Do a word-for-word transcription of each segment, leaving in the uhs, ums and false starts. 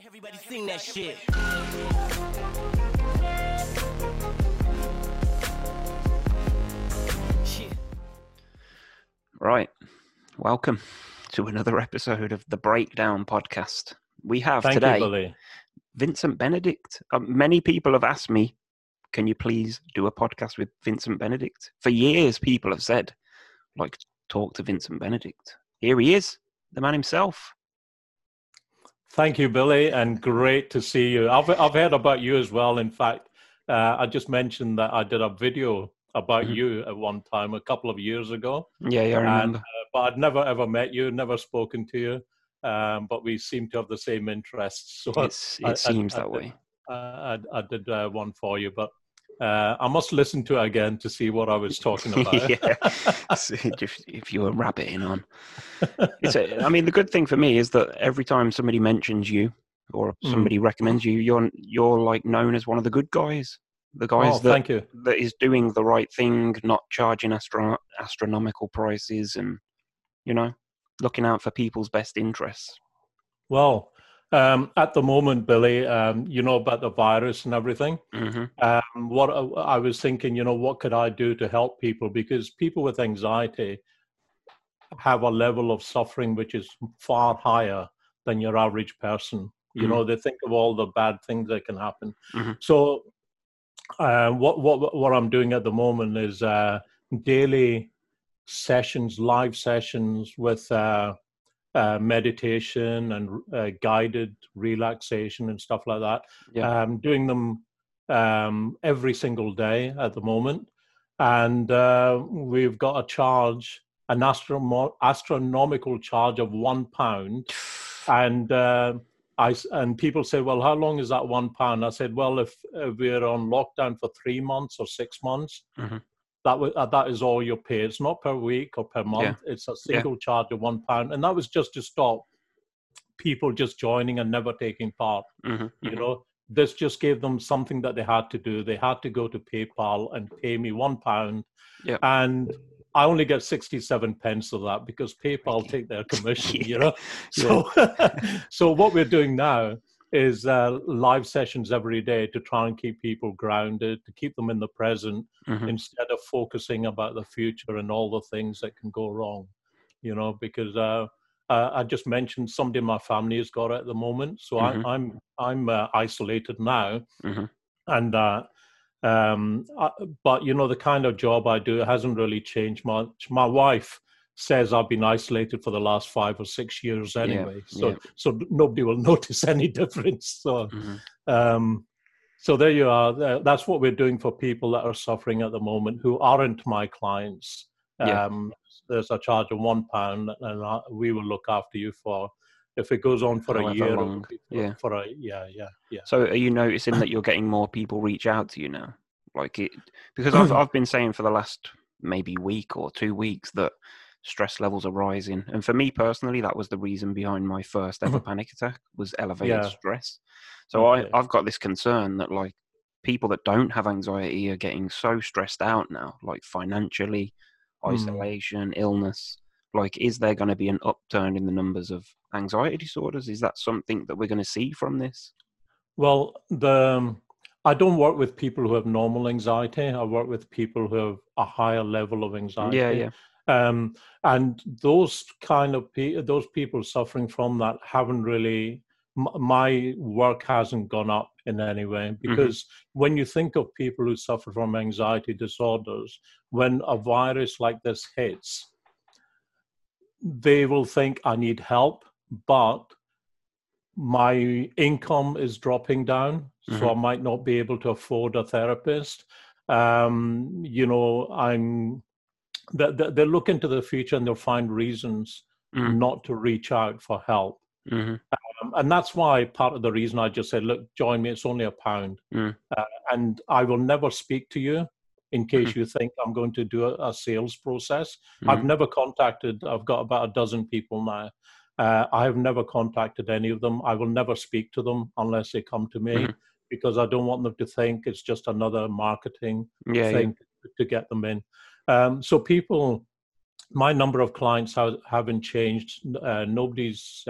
Everybody sing that shit. Right. Welcome to another episode of the Breakdown Podcast. We have Thank today you, Billy. Vincent Benedict. Uh, many people have asked me, can you please do a podcast with Vincent Benedict? For years, people have said, like, talk to Vincent Benedict. Here he is, the man himself. Thank you, Billy, and great to see you. I've I've heard about you as well. In fact, uh, I just mentioned that I did a video about Mhm. you at one time, a couple of years ago. Yeah, yeah, I And, remember. uh, but I'd never ever met you, never spoken to you. Um, but we seem to have the same interests. So It's, I, it I, seems I that did, way. I, I I did uh, one for you, but uh, I must listen to it again to see what I was talking about. Yeah, so if, if you were rabbiting on. It's a, I mean, the good thing for me is that every time somebody mentions you or Mm. somebody recommends you, you're you're like known as one of the good guys, the guys Oh, that thank you. that is doing the right thing, not charging astro- astronomical prices, and you know, looking out for people's best interests. Well, um, at the moment, Billy, um, you know about the virus and everything. hmm Um, what I, I was thinking, you know, what could I do to help people? Because people with anxiety have a level of suffering which is far higher than your average person. You Mhm. know, they think of all the bad things that can happen. hmm So, uh, what what what I'm doing at the moment is uh, daily sessions, live sessions with uh, uh, meditation and uh, guided relaxation and stuff like that. Yeah. Um, doing them um, every single day at the moment. And uh, we've got a charge, an astro- astronomical charge of one pound. And uh, I and people say, well, how long is that one pound? I said, well, if, if we're on lockdown for three months or six months, hmm that w- uh, that is all you pay. It's not per week or per month. Yeah. It's a Yeah. single charge of one pound, and that was just to stop people just joining and never taking part. hmm You know, this just gave them something that they had to do. They had to go to PayPal and pay me one pound, Yeah. and I only get sixty-seven pence of that because PayPal Really? take their commission. Yeah. You know, so so what we're doing now is uh, live sessions every day to try and keep people grounded, to keep them in the present hmm instead of focusing about the future and all the things that can go wrong. You know, because uh, uh, I just mentioned somebody in my family has got it at the moment, so I, hmm I'm I'm uh, isolated now, hmm and uh, um, I, but you know the kind of job I do hasn't really changed much. My wife says I've been isolated for the last five or six years anyway, so Yeah. so nobody will notice any difference. So. hmm Um, so there you are. That's what we're doing for people that are suffering at the moment who aren't my clients. Yeah. Um, there's a charge of one pound, and I, we will look after you for if it goes on for a However year. It will long. be for, Yeah. for a yeah, yeah, yeah. So are you noticing that you're getting more people reach out to you now? Like it, because I've I've been saying for the last maybe week or two weeks that stress levels are rising, and for me personally, that was the reason behind my first ever panic attack was elevated Yeah. stress. So Okay. I I've got this concern that like people that don't have anxiety are getting so stressed out now, like financially, Hmm. isolation, illness. Like, is there going to be an upturn in the numbers of anxiety disorders? Is that something that we're going to see from this? Well, the um, I don't work with people who have normal anxiety. I work with people who have a higher level of anxiety. Yeah, yeah. Um, and those kind of pe- those people suffering from that haven't really. M- my work hasn't gone up in any way because when you think of people who suffer from anxiety disorders, when a virus like this hits, they will think, I need help, but my income is dropping down, so I might not be able to afford a therapist. Um, you know, I'm they, they- they'll look into the future and they'll find reasons Mm, not to reach out for help. mhm, Um, and that's why part of the reason I just said, look, join me, it's only a pound. mm, Uh, and I will never speak to you in mhm, case you think I'm going to do a, a sales process. mhm, I've never contacted, I've got about a dozen people now. Uh, I have never contacted any of them. I will never speak to them unless they come to me mhm. because I don't want them to think it's just another marketing Yeah, yeah. thing to, to get them in. Um, so people, my number of clients ha- haven't changed. Uh, nobody's uh,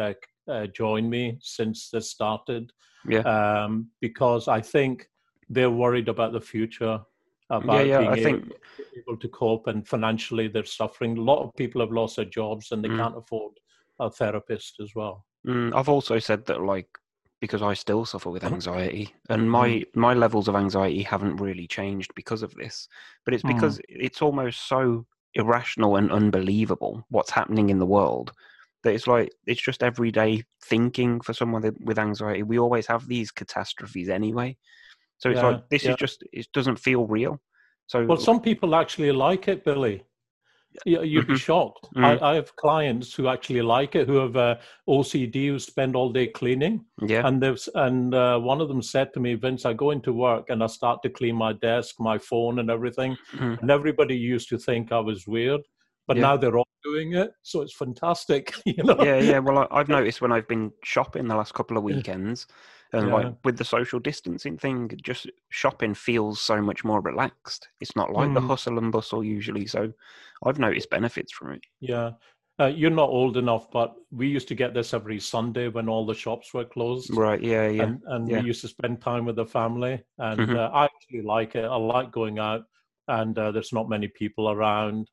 uh, joined me since this started, Yeah. um, because I think they're worried about the future, Yeah, about yeah. being I able, think able to cope, and financially they're suffering. A lot of people have lost their jobs and they mm, can't afford a therapist as well. mm, I've also said that, like, because I still suffer with anxiety, and Mm. my my levels of anxiety haven't really changed because of this, but it's Mm. because it's almost so irrational and unbelievable what's happening in the world that it's like it's just everyday thinking for someone with with anxiety. We always have these catastrophes anyway, so it's like Yeah, this is yeah. just it doesn't feel real. So Well, like, some people actually like it, Billy. Yeah, you'd be hmm shocked. I, mm, I have clients who actually like it, who have uh, O C D, who spend all day cleaning. yeah, And they've, and uh, one of them said to me, Vince, I go into work and I start to clean my desk, my phone, and everything. mm, And everybody used to think I was weird, but yeah. now they're all doing it, so it's fantastic, you know. Yeah, yeah. Well, I, I've noticed when I've been shopping the last couple of weekends, and like Yeah. with the social distancing thing, just shopping feels so much more relaxed. It's not like the Mm, hustle and bustle usually. So I've noticed benefits from it. yeah. Uh, you're not old enough, but we used to get this every Sunday when all the shops were closed. Right. Yeah. Yeah. and and we Yeah. used to spend time with the family, and hmm uh, I actually like it. I like going out, and uh, there's not many people around.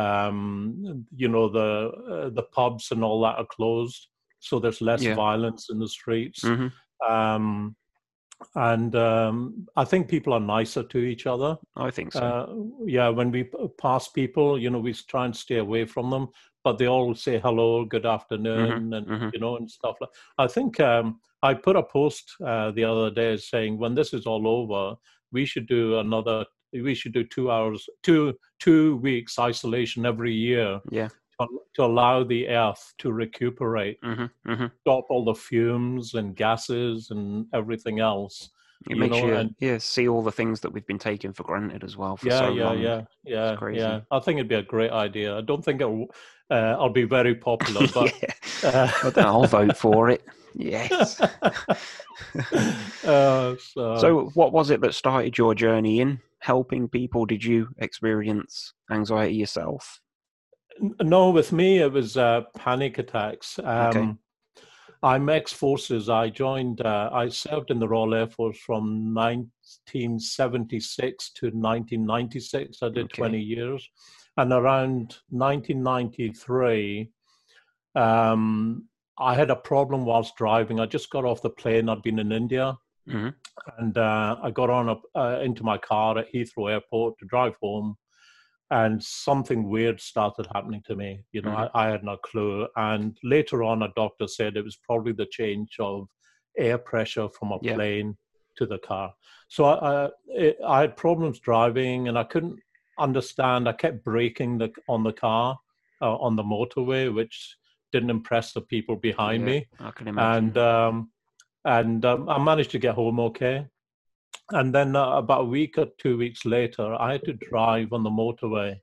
Um, you know, the uh, the pubs and all that are closed, so there's less Yeah. violence in the streets. hmm Um, and um, I think people are nicer to each other. I think so. Uh, yeah, when we p- pass people, you know, we try and stay away from them, but they all say hello, good hmm afternoon, and hmm you know, and stuff like. I think um, I put a post uh, the other day saying, when this is all over, we should do another. We should do two hours, two two weeks isolation every year Yeah. to, to allow the earth to recuperate, hmm hmm stop all the fumes and gases and everything else. It You makes know, you and yeah see all the things that we've been taking for granted as well for yeah, so yeah, long. yeah, It's yeah, yeah. crazy. I think it'd be a great idea. I don't think it'll, uh, I'll be very popular, but Yeah. uh, Well, then I'll vote for it. Yes. uh, so So, what was it that started your journey in helping people? Did you experience anxiety yourself? n- no, with me it was uh, panic attacks. Okay. Um, I'm ex-forces. I joined. Uh, I served in the Royal Air Force from nineteen seventy-six to nineteen ninety-six. I did Okay. twenty years, and around nineteen ninety-three. Um, I had a problem whilst driving. I just got off the plane. I'd been in India, hmm and uh, I got on a, uh, into my car at Heathrow Airport to drive home, and something weird started happening to me. You know, hmm I, I had no clue. And later on, a doctor said it was probably the change of air pressure from a Yeah. plane to the car. So I, I, it, I had problems driving, and I couldn't understand. I kept braking the, on the car uh, on the motorway, which didn't impress the people behind Yeah. me. I can And imagine. um, and um, I managed to get home okay. And then uh, about a week or two weeks later, I had to drive on the motorway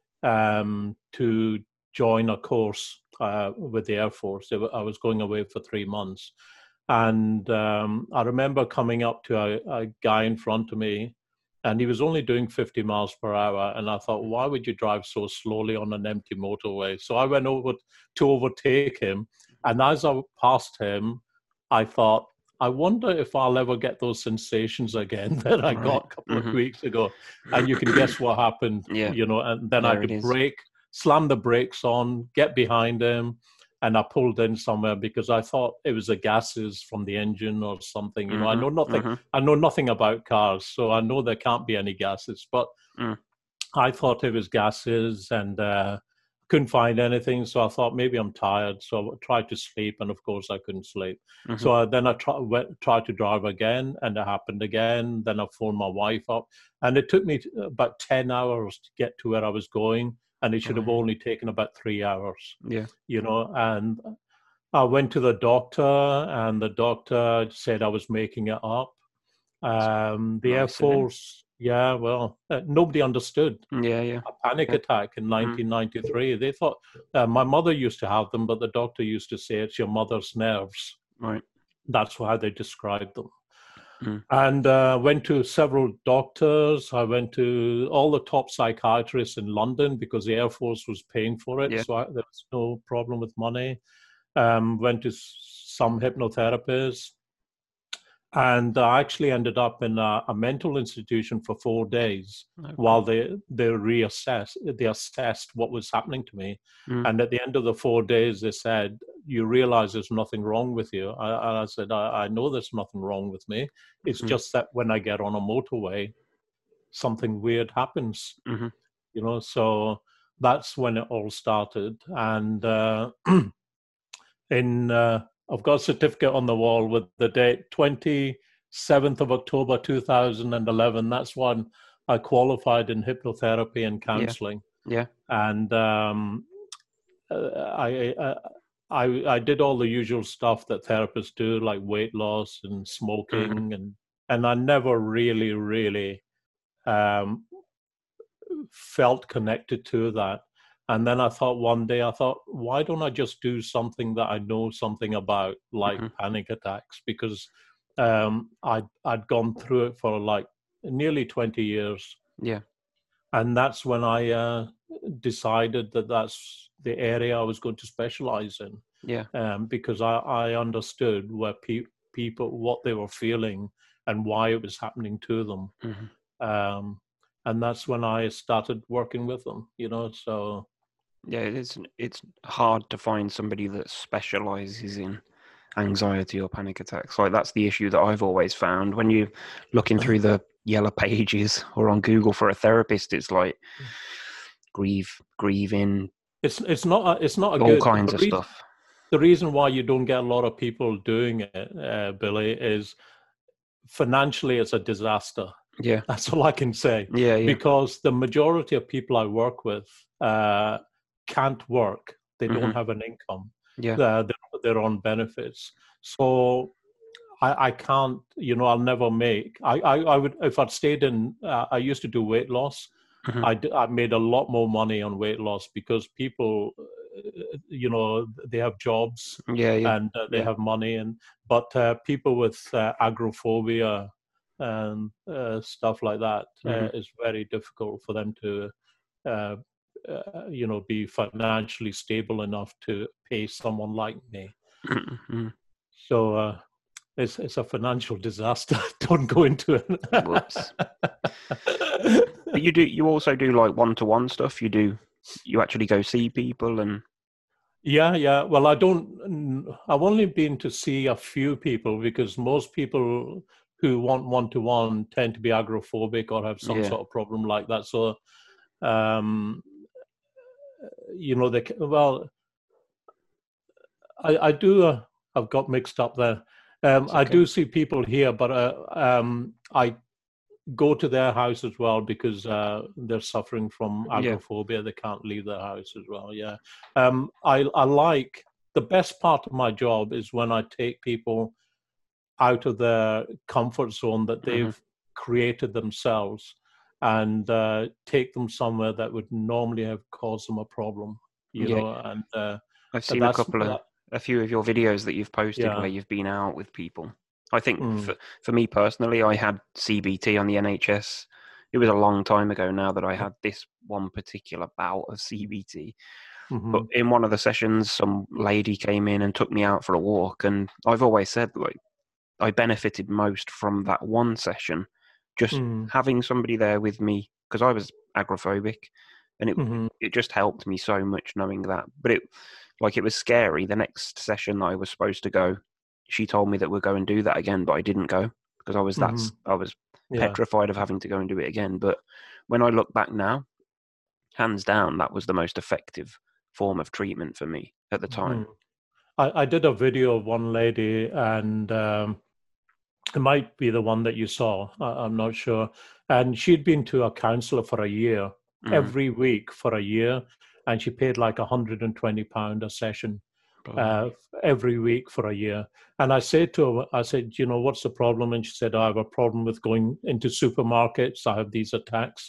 um, to join a course uh, with the Air Force. I was going away for three months. And um, I remember coming up to a, a guy in front of me, and he was only doing fifty miles per hour. And I thought, why would you drive so slowly on an empty motorway? So I went over to overtake him. And as I passed him, I thought, I wonder if I'll ever get those sensations again that I Right. got a couple of hmm weeks ago. And you can guess what happened, Yeah. you know, and then I There had it to is. brake, slam the brakes on, get behind him, and I pulled in somewhere because I thought it was the gases from the engine or something. You know, I hmm know nothing. hmm I know nothing about cars, so I know there can't be any gases. But Mm. I thought it was gases, and uh, couldn't find anything. So I thought maybe I'm tired. So I tried to sleep, and of course I couldn't sleep. hmm So I, then I try, went, tried to drive again, and it happened again. Then I phoned my wife up, and it took me about ten hours to get to where I was going, and it should have Right. only taken about three hours. Yeah. You know, and I went to the doctor, and the doctor said I was making it up. It's Um, the Air nice of him. Force, yeah, well, uh, nobody understood Yeah. Yeah. a panic Yeah. attack in Mm. nineteen ninety-three. They thought uh, my mother used to have them, but the doctor used to say it's your mother's nerves. Right. That's how they described them. Mm. And uh, went to several doctors. I went to all the top psychiatrists in London because the Air Force was paying for it, Yeah. so I, there was no problem with money. um, went to some hypnotherapists, and I actually ended up in a, a mental institution for four days okay. while they they reassessed, they assessed what was happening to me. Mm. And at the end of the four days, they said, "You realize there's nothing wrong with you." I, and I said, I, "I know there's nothing wrong with me. It's mm-hmm. just that when I get on a motorway, something weird happens." Mm-hmm. You know, so that's when it all started. And uh, in uh, I've got a certificate on the wall with the date twenty-seventh of October two thousand eleven. That's when I qualified in hypnotherapy and counseling. Yeah. yeah. And um, I, I I I did all the usual stuff that therapists do, like weight loss and smoking, mm-hmm. and and I never really really um, felt connected to that. And then I thought one day, I thought, why don't I just do something that I know something about, like mm-hmm. panic attacks? Because um, I'd, I'd gone through it for like nearly twenty years. Yeah. And that's when I uh, decided that that's the area I was going to specialize in. Yeah. Um, because I, I understood where pe- people, what they were feeling and why it was happening to them. Mm-hmm. Um, and that's when I started working with them, you know, so... Yeah, it's it's hard to find somebody that specializes in anxiety or panic attacks. Like, that's the issue that I've always found. When you're looking through the yellow pages or on Google for a therapist, it's like grieve, grieving. It's it's not a, it's not a all good, kinds of reason, stuff. The reason why you don't get a lot of people doing it, uh, Billy, is financially it's a disaster. Yeah, that's all I can say. Yeah, yeah. Because the majority of people I work with uh, can't work. They don't mm-hmm. have an income. Yeah, uh, they're, they're on benefits. So I, I can't. You know, I'll never make. I, I, I would if I'd stayed in. Uh, I used to do weight loss. Mm-hmm. I, I made a lot more money on weight loss because people, you know, they have jobs. Yeah, yeah. And uh, they yeah. have money. And but uh, people with uh, agoraphobia and uh, stuff like that, mm-hmm. uh, is very difficult for them to, uh, uh, you know, be financially stable enough to pay someone like me. Mm-hmm. So uh, it's it's a financial disaster. Don't go into it. Whoops. But you do. You also do like one-to-one stuff. You do. You actually go see people and. Yeah, yeah. Well, I don't. I've only been to see a few people because most people who want one-to-one tend to be agoraphobic or have some yeah. sort of problem like that. So, um, you know, they well, I, I do. Uh, I've got mixed up there. Um, okay. I do see people here, but uh, um, I go to their house as well because uh, they're suffering from agoraphobia. Yeah. They can't leave their house as well. Yeah, um, I, I like the best part of my job is when I take people out of their comfort zone that they've mm-hmm. created themselves and uh, take them somewhere that would normally have caused them a problem. You yeah. know, and uh, I've seen a couple of that, a few of your videos that you've posted yeah. where you've been out with people. I think mm. for, for me personally, I had C B T on the N H S. It was a long time ago now that I had this one particular bout of C B T. Mm-hmm. But in one of the sessions, some lady came in and took me out for a walk. And I've always said, like, I benefited most from that one session, just mm. having somebody there with me, because I was agoraphobic. And it mm-hmm. it just helped me so much knowing that. But it, like, it was scary. The next session I was supposed to go, she told me that we'll go and do that again, but I didn't go because I was that mm-hmm. I was yeah. petrified of having to go and do it again. But when I look back now, hands down, that was the most effective form of treatment for me at the time. Mm-hmm. I, I did a video of one lady, and um, it might be the one that you saw. I, I'm not sure. And she'd been to a counselor for a year, mm-hmm. every week for a year, and she paid like one hundred twenty pounds a session. Uh, every week for a year. And I said to her, I said, you know, what's the problem? And she said, I have a problem with going into supermarkets. I have these attacks.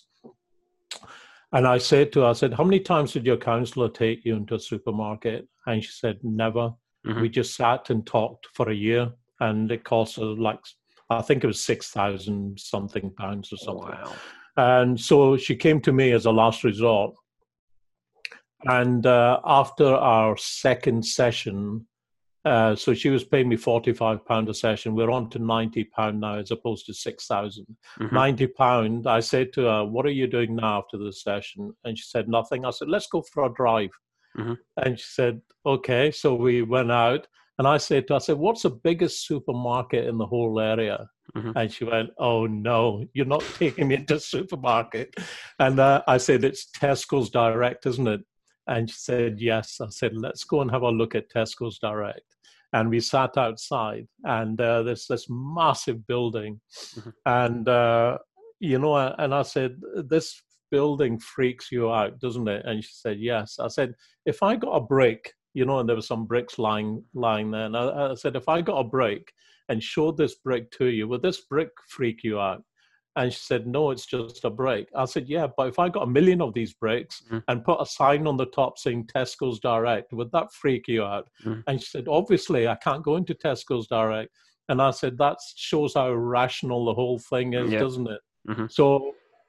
And I said to her, I said, how many times did your counselor take you into a supermarket? And she said, never. Mm-hmm. We just sat and talked for a year. And it cost her like, I think it was six thousand something pounds or something. Wow. And so she came to me as a last resort. And uh, after our second session, Uh, so she was paying me forty-five pounds a session. We're on to ninety pounds now as opposed to six thousand. Mm-hmm. ninety pounds. I said to her, what are you doing now after the session? And she said, nothing. I said, let's go for a drive. Mm-hmm. And she said, okay. So we went out. And I said to her, I said, what's the biggest supermarket in the whole area? Mm-hmm. And she went, oh, no, you're not taking me into a supermarket. And uh, I said, it's Tesco's Direct, isn't it? And she said, yes. I said, let's go and have a look at Tesco's Direct. And we sat outside, and uh, there's this massive building. Mm-hmm. And, uh, you know, and I said, this building freaks you out, doesn't it? And she said, yes. I said, if I got a brick, you know, and there were some bricks lying lying there. And I, I said, if I got a brick and showed this brick to you, would this brick freak you out? And she said, no, it's just a brick. I said, yeah, but if I got a million of these bricks mm. and put a sign on the top saying Tesco's Direct, would that freak you out? Mm. And she said, obviously, I can't go into Tesco's Direct. And I said, that shows how rational the whole thing is, yeah. doesn't it? Mm-hmm. So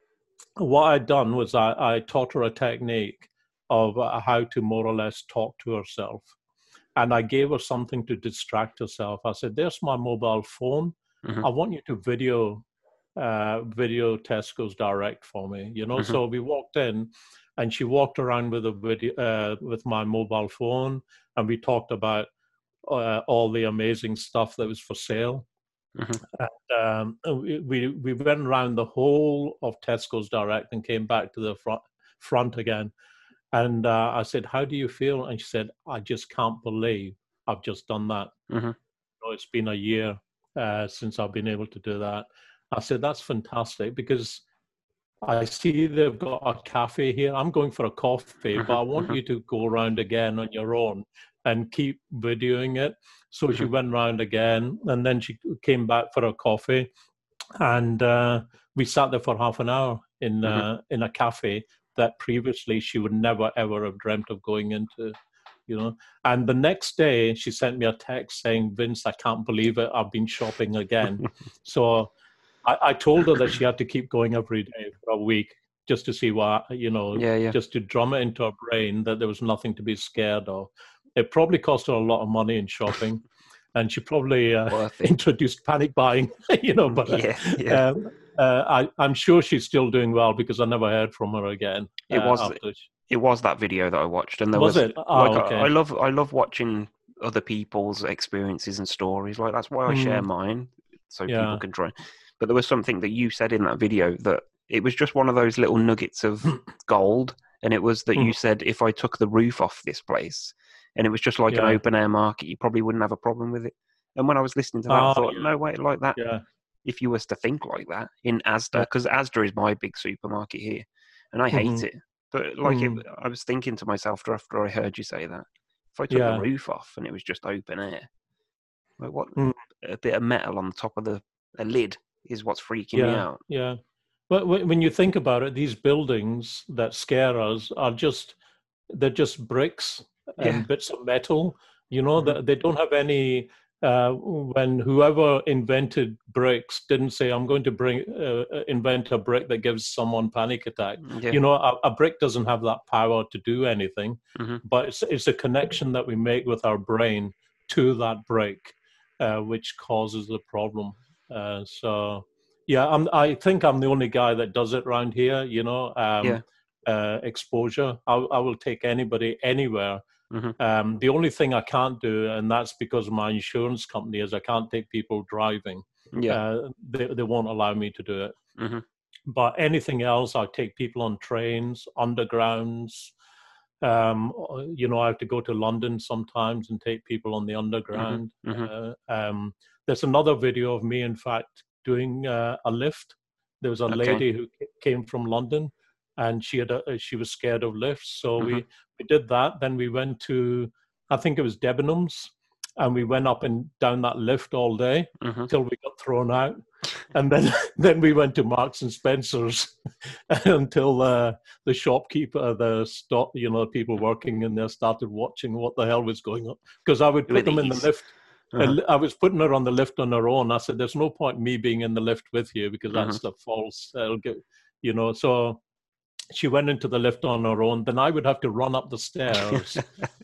what I'd done was I, I taught her a technique of uh, how to more or less talk to herself. And I gave her something to distract herself. I said, there's my mobile phone. Mm-hmm. I want you to video uh, video Tesco's Direct for me, you know? Mm-hmm. So we walked in and she walked around with a video, uh, with my mobile phone. And we talked about uh, all the amazing stuff that was for sale. Mm-hmm. And, um, we, we went around the whole of Tesco's Direct and came back to the front, front again. And uh, I said, how do you feel? And she said, I just can't believe I've just done that. Mm-hmm. You know, it's been a year uh, since I've been able to do that. I said, that's fantastic because I see they've got a cafe here. I'm going for a coffee, mm-hmm. but I want mm-hmm. you to go around again on your own and keep videoing it. So mm-hmm. she went around again and then she came back for a coffee. And uh, we sat there for half an hour in, mm-hmm. uh, in a cafe that previously she would never, ever have dreamt of going into, you know. And the next day, she sent me a text saying, Vince, I can't believe it. I've been shopping again. So I, I told her that she had to keep going every day for a week just to see what, you know, yeah, yeah. just to drum it into her brain that there was nothing to be scared of. It probably cost her a lot of money in shopping. And she probably uh, introduced panic buying, you know, but yeah, yeah. Um, Uh, I, I'm sure she's still doing well because I never heard from her again. It uh, was after she... it was that video that I watched, and there was, was it. Oh, like okay. I, I love I love watching other people's experiences and stories. Like that's why I mm. share mine, so yeah. people can try. But there was something that you said in that video that it was just one of those little nuggets of gold, and it was that mm. you said if I took the roof off this place, and it was just like yeah. an open air market, you probably wouldn't have a problem with it. And when I was listening to that, oh, I thought, yeah. no way, like that. Yeah. If you was to think like that in Asda, because yeah. Asda is my big supermarket here, and I hate mm-hmm. it. But like, mm. it, I was thinking to myself after I heard you say that, if I took yeah. the roof off and it was just open air, like what mm. a bit of metal on the top of the a lid is what's freaking yeah. me out. Yeah, but when you think about it, these buildings that scare us are just they're just bricks and yeah. bits of metal. You know, mm-hmm. that they don't have any. Uh, when whoever invented bricks didn't say, I'm going to bring uh, invent a brick that gives someone panic attack. Yeah. You know, a, a brick doesn't have that power to do anything, mm-hmm. but it's, it's a connection that we make with our brain to that brick, uh, which causes the problem. Uh, so, yeah, I'm, I think I'm the only guy that does it around here, you know, um, yeah. uh, exposure. I, I will take anybody anywhere. Mm-hmm. Um, the only thing I can't do, and that's because of my insurance company, is I can't take people driving. Yeah, uh, they they won't allow me to do it. Mm-hmm. But anything else, I take people on trains, undergrounds. Um, you know, I have to go to London sometimes and take people on the underground. Mm-hmm. Mm-hmm. Uh, um, there's another video of me, in fact, doing uh, a lift. There was a okay. lady who came from London. And she had a, she was scared of lifts, so mm-hmm. we, we did that. Then we went to, I think it was Debenhams, and we went up and down that lift all day mm-hmm. till we got thrown out. And then then we went to Marks and Spencer's until uh, the shopkeeper, the stock, you know, people working in there started watching what the hell was going on, because I would put them in the lift. Uh-huh. I was putting her on the lift on her own. I said, "There's no point me being in the lift with you because that's mm-hmm. the false." Uh, you know, so. She went into the lift on her own. Then I would have to run up the stairs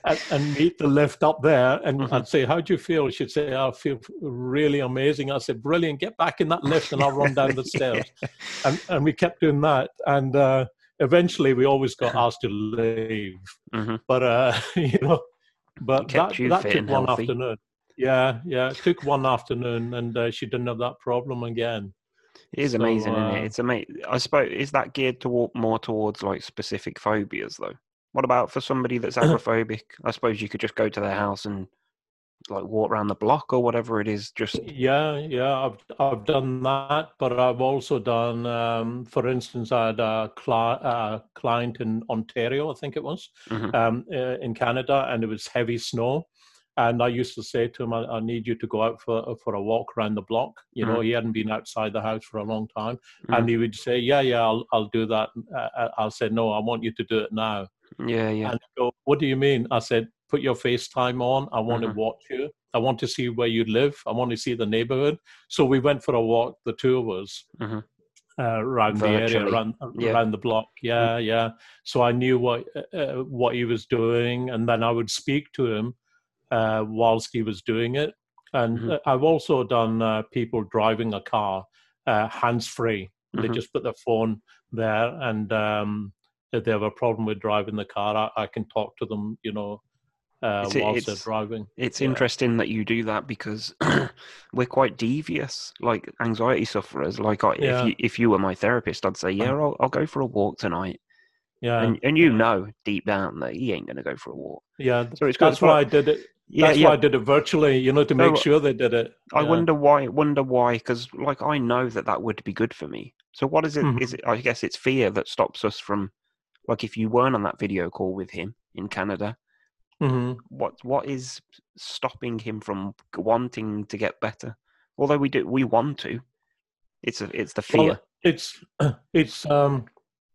and, and meet the lift up there. And Mhm. I'd say, how do you feel? She'd say, I feel really amazing. I said, brilliant, get back in that lift and I'll run down the stairs. And and we kept doing that. And uh, eventually we always got asked to leave. Mhm. But, uh, you know, but It kept that, you that fit took and one healthy. afternoon. Yeah, yeah, it took one afternoon and uh, she didn't have that problem again. It is So, amazing, isn't uh, it? It's amazing. I suppose, is that geared toward more towards like specific phobias though? What about for somebody that's agoraphobic? I suppose you could just go to their house and like walk around the block or whatever it is. Just Yeah, yeah, I've I've done that, but I've also done, um, for instance, I had a cli- uh, client in Ontario, I think it was, Mhm. um, uh, in Canada, and it was heavy snow. And I used to say to him, I, I need you to go out for for a walk around the block. You know, Mhm. he hadn't been outside the house for a long time, Mhm. and he would say, "Yeah, yeah, I'll I'll do that." Uh, I'll say, "No, I want you to do it now." Yeah, yeah. And he'd go, "What do you mean?" I said, "Put your FaceTime on. I want to Mhm. watch you. I want to see where you live. I want to see the neighborhood." So we went for a walk, the two of us, Mhm. uh, around the area, Virtually. around Yeah. around the block. Mm. Yeah, yeah. So I knew what uh, what he was doing, and then I would speak to him uh, whilst he was doing it. And Mhm. uh, I've also done uh, people driving a car uh, hands free. They Mhm. just put their phone there, and um, if they have a problem with driving the car, I, I can talk to them, you know, uh, It's whilst they're it's driving. it's Yeah, interesting that you do that because we're quite devious, like anxiety sufferers. Like I, if yeah, you if you were my therapist, I'd say, yeah, I'll I'll go for a walk tonight, yeah, and and you yeah, know deep down that he ain't gonna go for a walk. yeah. So it's good. That's why But I did it. yeah, That's yeah. why I did it virtually, you know, to make So sure they did it. I Yeah. wonder why. Wonder why? Because like I know that that would be good for me. So what is it? Is Mhm. it? I guess it's fear that stops us from. Like if you weren't on that video call with him in Canada, Mhm. what what is stopping him from wanting to get better? Although we do, we want to. It's a, it's the Well, fear. it's it's um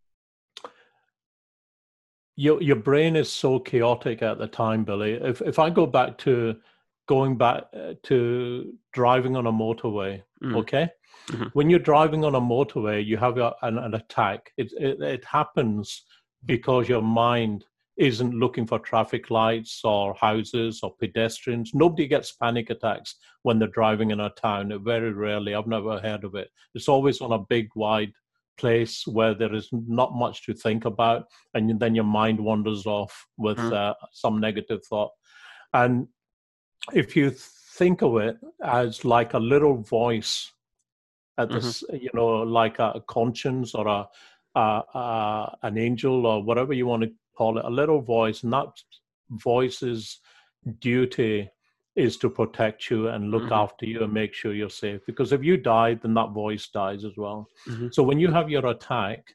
your your brain is so chaotic at the time, Billy. If if I go back to going back uh, to driving on a motorway, Mm, okay? mhm, When you're driving on a motorway, you have a, an, an attack. It, it it happens because your mind isn't looking for traffic lights or houses or pedestrians. Nobody gets panic attacks when they're driving in a town. Very rarely. I've never heard of it. It's always on a big, wide place where there is not much to think about, and then your mind wanders off with mm, uh, some negative thought. And if you think of it as like a little voice at mhm, this, you know, like a conscience or a, a, a an angel or whatever you want to call it, a little voice, and that voice's duty is to protect you and look mhm, after you and make sure you're safe. Because if you die, then that voice dies as well. mhm, So when you have your attack,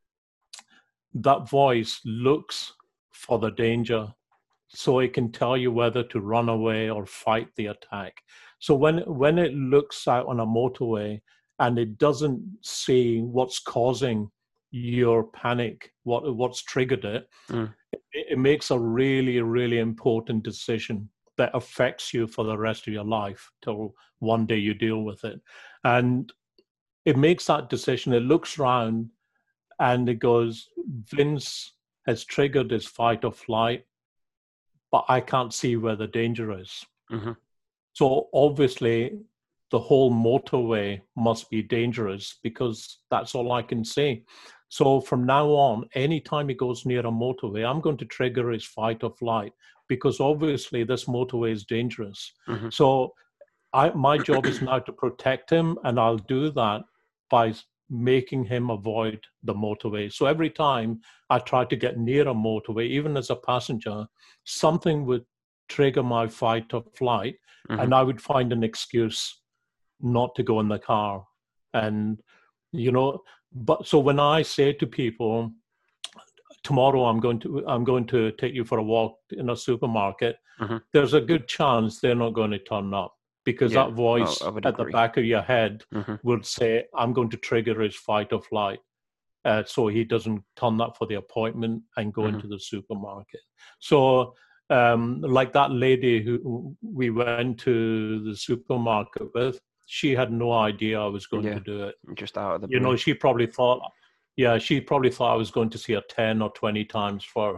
that voice looks for the danger so it can tell you whether to run away or fight the attack. So when when it looks out on a motorway and it doesn't see what's causing your panic, what what's triggered it, mm, it, it makes a really, really important decision that affects you for the rest of your life till one day you deal with it. And it makes that decision. It looks around and it goes, Vince has triggered his fight or flight, but I can't see where the danger is. mhm, So obviously, the whole motorway must be dangerous because that's all I can see. So from now on, anytime he goes near a motorway, I'm going to trigger his fight or flight because obviously this motorway is dangerous. mhm, So I, my job is now to protect him, and I'll do that by making him avoid the motorway. So every time I try to get near a motorway, even as a passenger, something would trigger my fight or flight, mhm. and I would find an excuse not to go in the car. And, you know, but so when I say to people, tomorrow I'm going to I'm going to take you for a walk in a supermarket, Mhm. there's a good chance they're not going to turn up because Yeah, that I, voice I would at the agree. back of your head Mhm, will say, I'm going to trigger his fight or flight. Uh, so he doesn't turn up for the appointment and go mhm, into the supermarket. So, um, like that lady who we went to the supermarket with, she had no idea I was going yeah, to do it. just out of the You know, blue. she probably thought, yeah, she probably thought I was going to see her ten or twenty times first.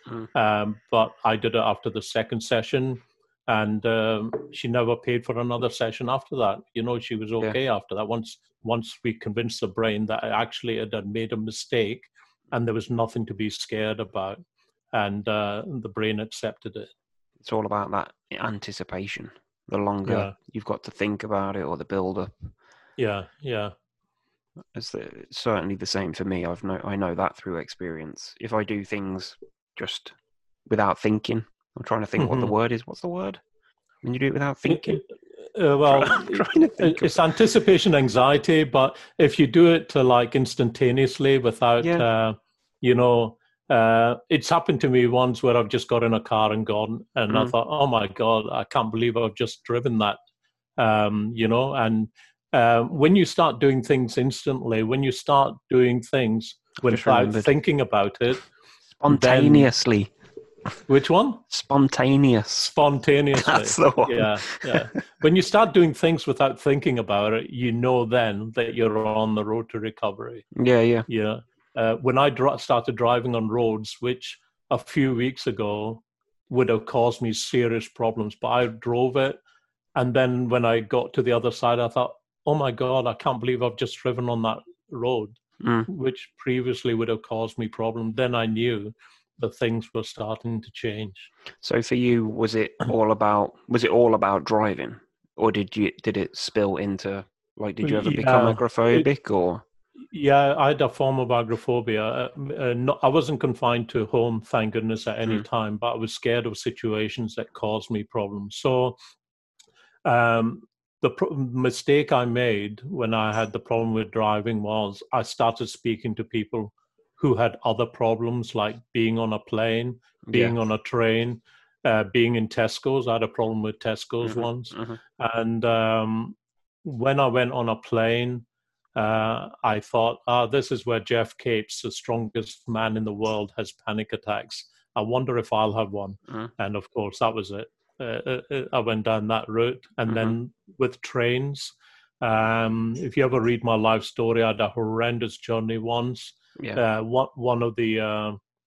Mm. Um, but I did it after the second session, and um, she never paid for another session after that. You know, she was okay yeah. after that. Once once we convinced the brain that actually it had made a mistake and there was nothing to be scared about, and uh, the brain accepted it. It's all about that anticipation. The longer yeah. you've got to think about it, or the build-up. Yeah, yeah. It's, the, it's certainly the same for me. I've know I know that through experience. If I do things just without thinking, I'm trying to think mm-hmm. what the word is. What's the word when you do it without thinking? Uh, well, I'm trying to think it's of... anticipation anxiety, but if you do it to like instantaneously without, yeah. uh, you know, uh, it's happened to me once where I've just got in a car and gone, and mm. I thought, oh my God, I can't believe I've just driven that, um, you know, and uh, when you start doing things instantly, when you start doing things without thinking about it, spontaneously. Then, which one? Spontaneous. Spontaneously. That's the one. Yeah, yeah. When you start doing things without thinking about it, you know then that you're on the road to recovery. Yeah, yeah. Yeah. Uh, when I dr- started driving on roads, which a few weeks ago would have caused me serious problems, but I drove it. And then when I got to the other side, I thought, oh my God, I can't believe I've just driven on that road, mm. which previously would have caused me problems. Then I knew that things were starting to change. So for you, was it all about was it all about driving, or did you did it spill into like did you ever yeah, become agoraphobic it, or? Yeah, I had a form of agoraphobia. Uh, uh, not, I wasn't confined to home, thank goodness, at any mm. time, but I was scared of situations that caused me problems. So um, the pro- mistake I made when I had the problem with driving was I started speaking to people who had other problems, like being on a plane, being yeah. on a train, uh, being in Tesco's. I had a problem with Tesco's mm-hmm, once. Mm-hmm. And um, when I went on a plane, uh, I thought, ah, this is where Jeff Capes, the strongest man in the world, has panic attacks. I wonder if I'll have one. Mm-hmm. And of course, that was it. Uh, I went down that route. And mm-hmm. then with trains, um, if you ever read my life story, I had a horrendous journey once. Yeah. Uh, one, one of the, uh,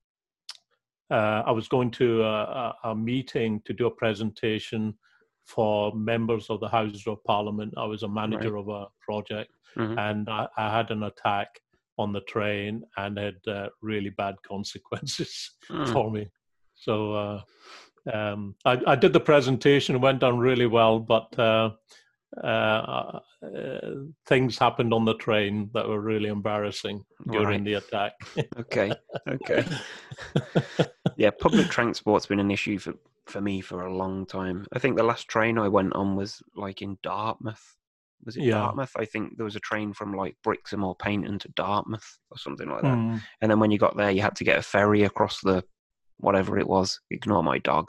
uh, I was going to a, a meeting to do a presentation for members of the Houses of Parliament. I was a manager right. of a project, mm-hmm. and I, I had an attack on the train, and it had uh, really bad consequences mm. for me. So uh, um, I, I did the presentation, it went down really well, but uh, uh, uh, things happened on the train that were really embarrassing during right. the attack. okay, okay. Yeah, public transport's been an issue for, for me for a long time. I think the last train I went on was like in Dartmouth. Was it yeah. Dartmouth? I think there was a train from like Brixham or Paignton to Dartmouth or something like that. Mm. And then when you got there, you had to get a ferry across the whatever it was. Ignore my dog.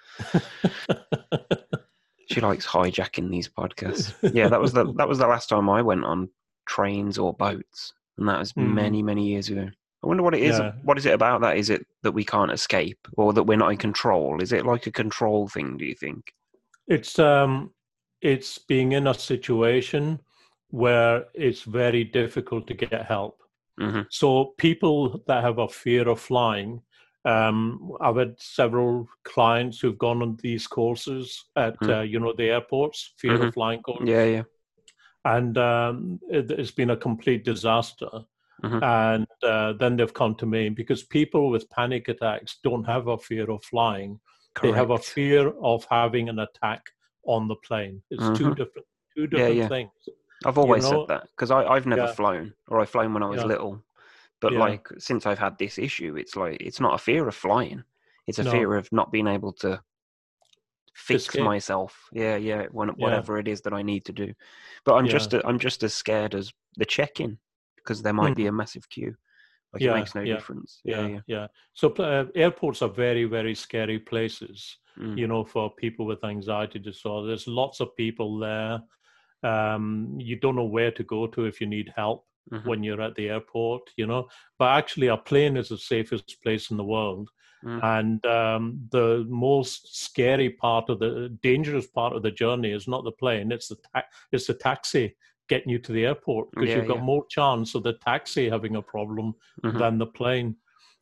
She likes hijacking these podcasts. Yeah, that was the that was the last time I went on trains or boats, and that was mm. many many years ago. I wonder what it is. Yeah. What is it about that? Is it that we can't escape, or that we're not in control? Is it like a control thing? Do you think? It's um, it's being in a situation where it's very difficult to get help. Mm-hmm. So people that have a fear of flying. Um, I've had several clients who've gone on these courses at, mm. uh, you know, the airports, fear mm-hmm. of flying course. Yeah, yeah. And um, it, it's been a complete disaster. Mm-hmm. And uh, then they've come to me because people with panic attacks don't have a fear of flying. Correct. They have a fear of having an attack on the plane. It's mm-hmm. two different, two different yeah, yeah. things. I've always you know? said that because I've never yeah. flown, or I've flown when I was yeah. little. But yeah. like since I've had this issue, it's like it's not a fear of flying; it's a no. fear of not being able to fix Escape. myself. Yeah, yeah. When whatever yeah. it is that I need to do, but I'm yeah. just I'm just as scared as the check-in because there might mm. be a massive queue. Like yeah, it makes no yeah, difference. Yeah, yeah. yeah. yeah. So uh, airports are very, very scary places. Mm. You know, for people with anxiety disorder. There's lots of people there. Um, you don't know where to go to if you need help. Mm-hmm. When you're at the airport, you know, but actually a plane is the safest place in the world. Mm. And um, the most scary part of the dangerous part of the journey is not the plane, it's the ta- it's the taxi getting you to the airport because yeah, you've got yeah. more chance of the taxi having a problem mm-hmm. than the plane.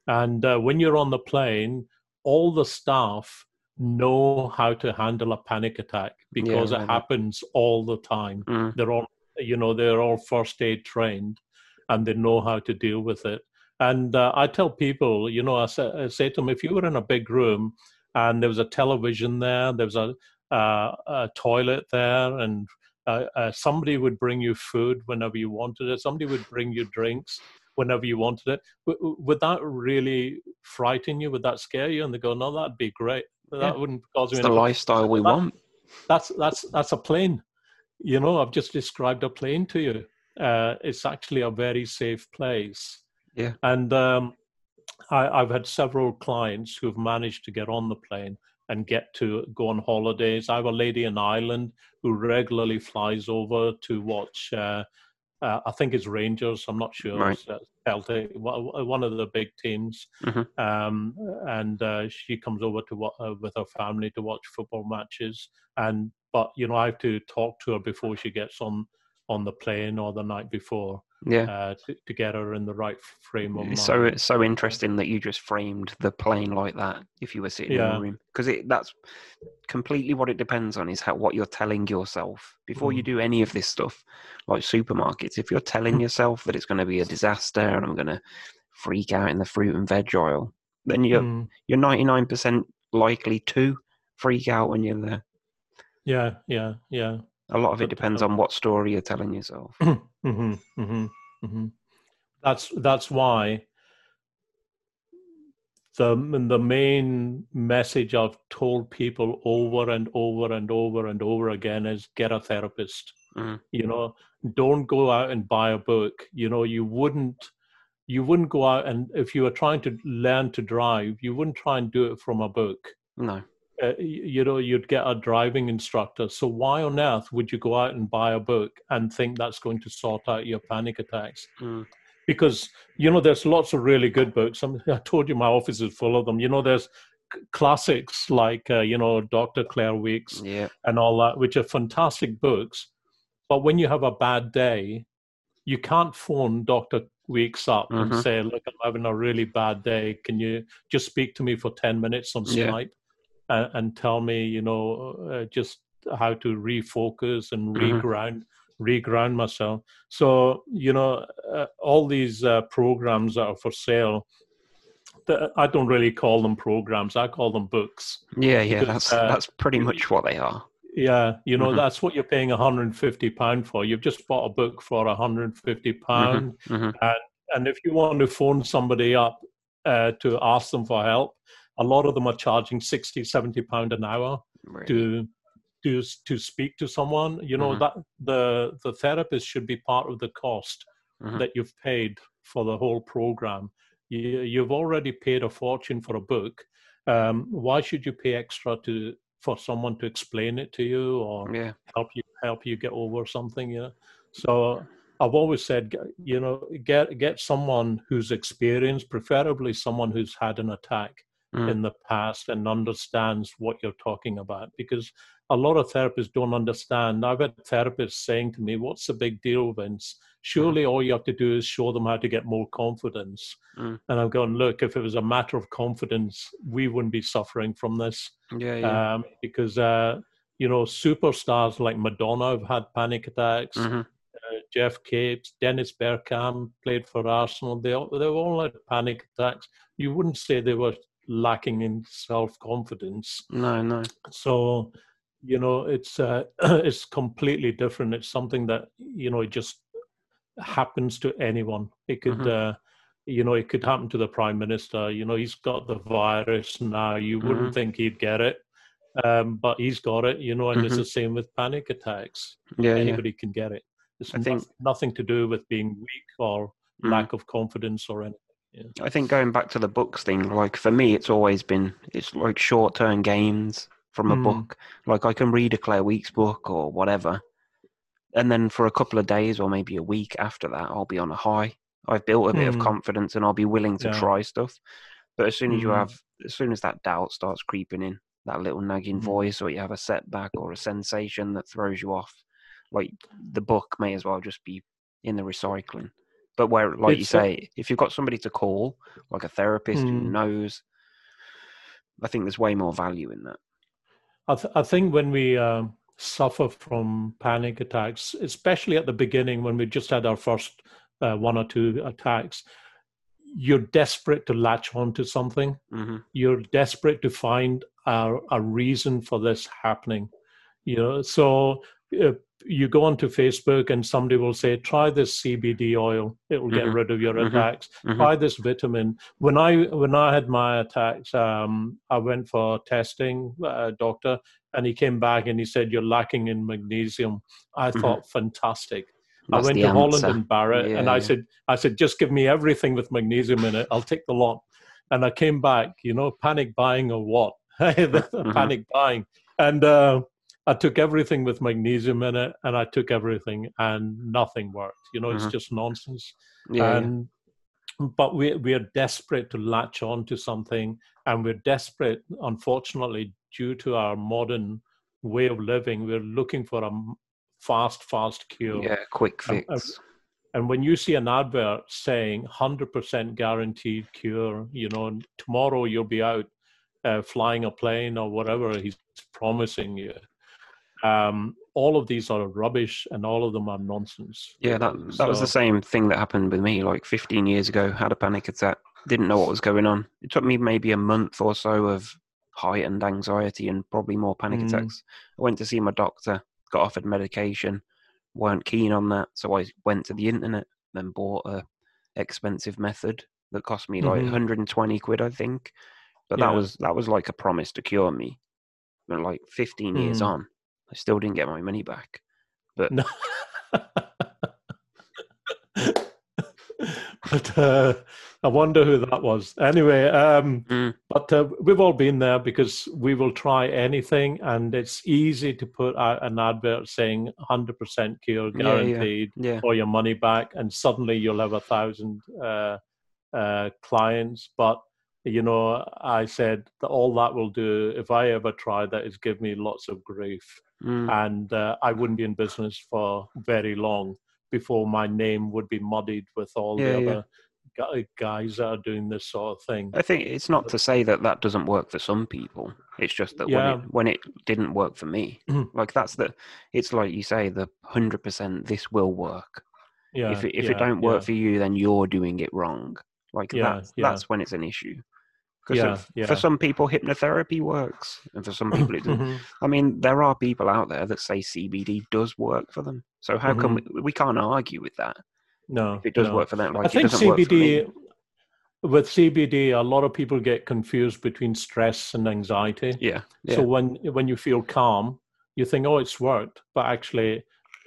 And uh, when you're on the plane, all the staff know how to handle a panic attack because Yeah, it right. happens all the time. Mm. They're all, you know, they're all first aid trained, and they know how to deal with it. And uh, I tell people, you know, I say, I say to them, if you were in a big room and there was a television there, there was a, uh, a toilet there, and uh, uh, somebody would bring you food whenever you wanted it, somebody would bring you drinks whenever you wanted it, w- would that really frighten you? Would that scare you? And they go, no, that'd be great. That Yeah. wouldn't cause It's me the anything. lifestyle we That, want. That's that's that's a plane. You know, I've just described a plane to you. Uh, it's actually a very safe place. Yeah. And um, I, I've had several clients who've managed to get on the plane and get to go on holidays. I have a lady in Ireland who regularly flies over to watch. Uh, uh, I think it's Rangers. I'm not sure. Right. It's, uh, Celtic, one of the big teams. Mm-hmm. Um, and uh, she comes over to uh, with her family to watch football matches. And but you know, I have to talk to her before she gets on on the plane or the night before. Yeah. Uh, to, to get her in the right frame of mind. It's so it's so interesting that you just framed the plane like that. If you were sitting Yeah. in a room, because it that's completely what it depends on is how what you're telling yourself before Mm. you do any of this stuff, like supermarkets. If you're telling yourself that it's going to be a disaster and I'm going to freak out in the fruit and veg aisle, then you're Mm. you're ninety-nine percent likely to freak out when you're there. Yeah, yeah, yeah. A lot of it But, depends um, on what story you're telling yourself. mm-hmm, mm-hmm, mm-hmm. That's that's why the the main message I've told people over and over and over and over again is get a therapist. Mm. You know, don't go out and buy a book. You know, you wouldn't you wouldn't go out and if you were trying to learn to drive, you wouldn't try and do it from a book. No. Uh, you know, you'd get a driving instructor. So why on earth would you go out and buy a book and think that's going to sort out your panic attacks? Mm. Because, you know, there's lots of really good books. I'm, I told you my office is full of them. You know, there's c- classics like, uh, you know, Doctor Claire Weeks Yeah. and all that, which are fantastic books. But when you have a bad day, you can't phone Doctor Weeks up Mm-hmm. and say, look, I'm having a really bad day. Can you just speak to me for ten minutes on Yeah. Skype and, and tell me, you know, uh, just how to refocus and Mm-hmm. reground, reground myself. So, you know, uh, all these uh, programs that are for sale, the, I don't really call them programs. I call them books. Yeah, yeah, Because, that's uh, that's pretty much what they are. Yeah, you know, Mhm. that's what you're paying one hundred fifty pounds for. You've just bought a book for one hundred fifty pounds. Mhm, mhm. And, and if you want to phone somebody up uh, to ask them for help, a lot of them are charging sixty, seventy pounds an hour Really. to to to speak to someone. You know, Mhm. that the the therapist should be part of the cost Mhm. that you've paid for the whole program. You, you've already paid a fortune for a book. Um, why should you pay extra to for someone to explain it to you or Yeah. help you help you get over something? You know, so I've always said, you know, get get someone who's experienced, preferably someone who's had an attack Mm. in the past and understands what you're talking about, because a lot of therapists don't understand. I've had therapists saying to me, what's the big deal, Vince? Surely all you have to do is show them how to get more confidence. Mm. And I'm going, look, if it was a matter of confidence, we wouldn't be suffering from this. Yeah, yeah. Um, because, uh, you know, superstars like Madonna have had panic attacks. Mhm. Uh, Jeff Capes, Dennis Bergkamp played for Arsenal. They all, they all had panic attacks. You wouldn't say they were lacking in self-confidence. No, no. So, you know, it's uh, it's completely different. It's something that, you know, it just happens to anyone. It could, Mhm. uh, you know, it could happen to the prime minister. You know, he's got the virus now. You wouldn't Mhm. think he'd get it, um, but he's got it. You know, and it's Mhm. the same with panic attacks. Yeah, yeah. Anybody can get it. It's I think noth- nothing to do with being weak or Mm. lack of confidence or anything. Yeah. I think going back to the books thing, like for me, it's always been it's like short-term gains from a Mm. book. Like I can read a Claire Weeks book or whatever, and then for a couple of days or maybe a week after that, I'll be on a high. I've built a bit of Mm. confidence, and I'll be willing to Yeah. try stuff. But as soon as you Mm. have, as soon as that doubt starts creeping in, that little nagging Mm. voice, or you have a setback or a sensation that throws you off, like the book may as well just be in the recycling. But where, like you It's say, if you've got somebody to call, like a therapist who mm, knows, I think there's way more value in that. I, th- I think when we um, suffer from panic attacks, especially at the beginning when we just had our first uh, one or two attacks, you're desperate to latch onto something. Mm-hmm. You're desperate to find a, a reason for this happening. You know, so uh, you go onto Facebook and somebody will say, try this C B D oil. It will get Mm-hmm. rid of your Mm-hmm. attacks. Mm-hmm. Try this vitamin. When I when I had my attacks, um, I went for testing, uh, doctor, and he came back and he said, you're lacking in magnesium. I Mm-hmm. thought, fantastic. That's I went the to answer. Holland and Barrett, Yeah, and I yeah. said, I said, just give me everything with magnesium in it. I'll take the lot. And I came back, you know, panic buying or what? Mm-hmm. Panic buying. And uh, I took everything with magnesium in it, and I took everything, and nothing worked. You know, it's Mm-hmm. just nonsense. Yeah, And but we we are desperate to latch on to something, and we're desperate, unfortunately, due to our modern way of living. We're looking for a fast, fast cure. yeah, quick And, fix. and when you see an advert saying one hundred percent guaranteed cure, you know, tomorrow you'll be out uh, flying a plane or whatever he's promising you. Um, all of these are rubbish, and all of them are nonsense. Yeah, that Really. that was the So, same thing that happened with me like fifteen years ago. Had a panic attack, didn't know what was going on. It took me maybe a month or so of heightened anxiety and probably more panic mm, attacks. I went to see my doctor, got offered medication, weren't keen on that, so I went to the internet, then bought a expensive method that cost me like mm-hmm, one hundred twenty quid, I think. But that yeah. was that was like a promise to cure me. But like fifteen years Mm. on, I still didn't get my money back. But No. But uh, I wonder who that was. Anyway, um, mm, but uh, we've all been there because we will try anything, and it's easy to put out an advert saying one hundred percent cure yeah, yeah, guaranteed yeah. or your money back, and suddenly you'll have a thousand uh, uh, clients. But you know, I said that all that will do, if I ever try that, is give me lots of grief, Mm. and uh, I wouldn't be in business for very long before my name would be muddied with all Yeah, the yeah. other gu- guys that are doing this sort of thing. I think it's not to say that that doesn't work for some people. It's just that when Yeah. it when it didn't work for me, like that's the. It's like you say, the hundred percent. This will work. Yeah, If it, if yeah, it don't yeah, work for you, then you're doing it wrong. Like yeah, that's yeah, that's when it's an issue. yeah, Because for yeah. some people, hypnotherapy works, and for some people, it doesn't. I mean, there are people out there that say C B D does work for them. So how come we, we can't argue with that? No, If it does no. work for them, like I it think doesn't work for me. C B D, with C B D, a lot of people get confused between stress and anxiety. Yeah, yeah. So when when you feel calm, you think, oh, it's worked, but actually,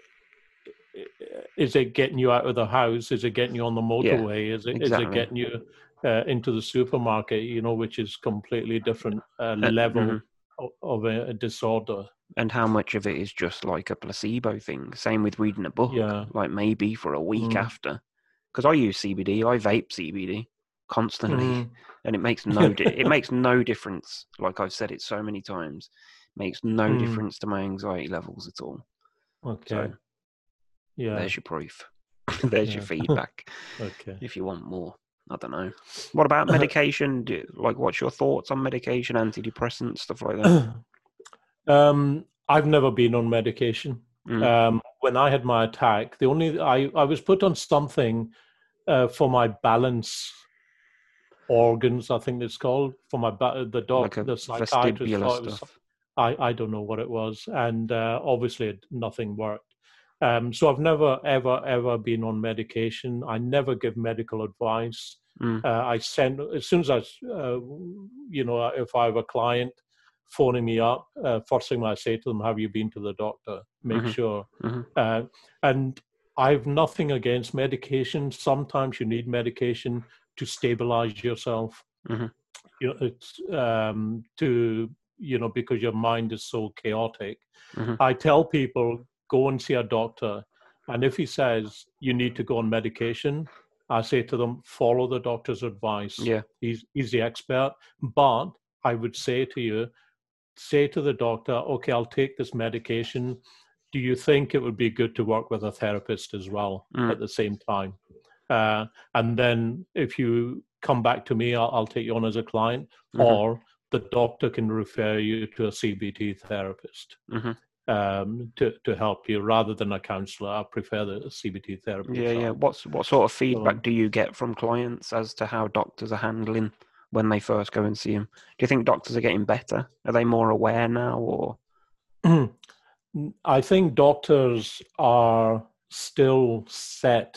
is it getting you out of the house? Is it getting you on the motorway? Yeah, is it exactly. is it getting you uh, into the supermarket? You know, which is completely different uh, Uh, level mhm. of, of a, a disorder. And how much of it is just like a placebo thing? Same with reading a book. Yeah. Like maybe for a week Mm. after, because I use C B D, I vape C B D constantly, Mm. and it makes no di- it makes no difference. Like I've said it so many times, makes no Mm. difference to my anxiety levels at all. Okay. So Yeah. there's your proof. There's Yeah. your feedback. Okay. If you want more, I don't know. What about medication? Do, like, what's your thoughts on medication, antidepressants, stuff like that? um, I've never been on medication. Mm. Um, when I had my attack, the only I, I was put on something uh, for my balance organs, I think it's called, for my ba- the doc, Like a the psychiatrist vestibular thought it was. stuff. I I don't know what it was, and uh, obviously it, nothing worked. Um, so I've never ever ever been on medication. I never give medical advice. Mm. Uh, I send as soon as I, uh, you know, if I have a client phoning me up, uh, first thing I say to them, have you been to the doctor? Make Mm-hmm. sure. Mm-hmm. Uh, and I have nothing against medication. Sometimes you need medication to stabilize yourself. Mm-hmm. You know, it's um, to, you know, because your mind is so chaotic. Mm-hmm. I tell people, go and see a doctor. And if he says you need to go on medication, I say to them, follow the doctor's advice. Yeah. He's, he's the expert. But I would say to you, say to the doctor, okay, I'll take this medication. Do you think it would be good to work with a therapist as well Mm. at the same time? Uh, and then if you come back to me, I'll, I'll take you on as a client, Mm-hmm. or the doctor can refer you to a C B T therapist. Mm-hmm. Um, to, to help you rather than a counselor. I prefer the C B T therapy. Yeah, side. yeah. What's what sort of feedback So, do you get from clients as to how doctors are handling when they first go and see them? Do you think doctors are getting better? Are they more aware now, or? I think doctors are still set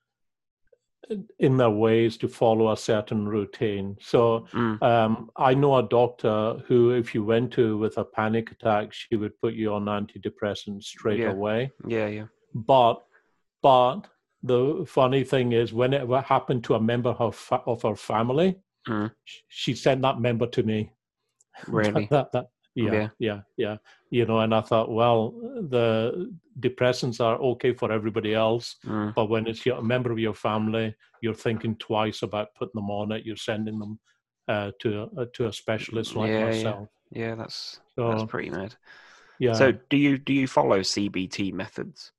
in their ways to follow a certain routine. So Mm. um, I know a doctor who, if you went to with a panic attack, she would put you on antidepressants straight Yeah. away. Yeah, yeah. But but the funny thing is, when it happened to a member of, fa- of her family, Mm. she sent that member to me. Really? that, that, yeah, Yeah. yeah, yeah. You know, and I thought, well, the depressants are okay for everybody else, Mm. but when it's your, a member of your family, you're thinking twice about putting them on it. You're sending them uh, to uh, to a specialist like Yeah, myself. yeah. Yeah, that's that's So, pretty mad. yeah. So do you do you follow C B T methods?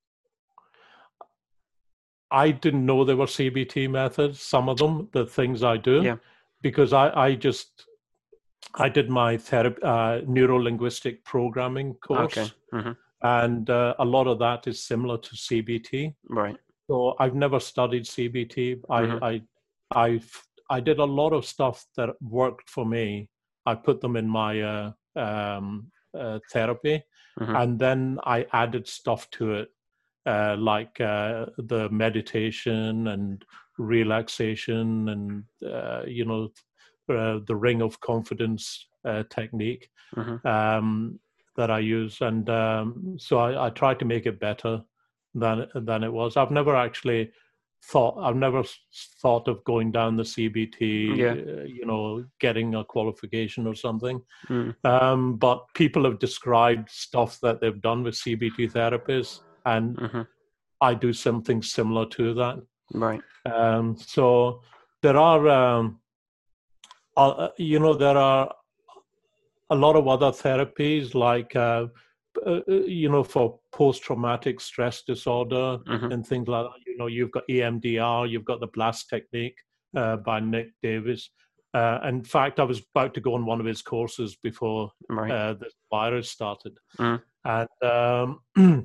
I didn't know there were C B T methods, some of them, the things I do, Yeah. because I, I just, I did my therapy, uh, neuro-linguistic programming course, Okay. Mm-hmm. and uh, a lot of that is similar to C B T. Right. So I've never studied C B T. I, Mm-hmm. I, I, I did a lot of stuff that worked for me. I put them in my uh, um, uh, therapy, Mm-hmm. and then I added stuff to it. Uh, like uh, the meditation and relaxation and, uh, you know, uh, the ring of confidence uh, technique Mm-hmm. um, that I use. And um, so I, I try to make it better than, than it was. I've never actually thought, I've never thought of going down the C B T, Yeah. uh, you know, getting a qualification or something. Mm. Um, but people have described stuff that they've done with C B T therapists, and Mm-hmm. I do something similar to that. Right. Um, so there are, um, uh, you know, there are a lot of other therapies like, uh, uh, you know, for post-traumatic stress disorder Mm-hmm. and things like that. You know, you've got E M D R, you've got the BLAST technique uh, by Nick Davis. Uh, in fact, I was about to go on one of his courses before Right. uh, this virus started. Mm. And, um,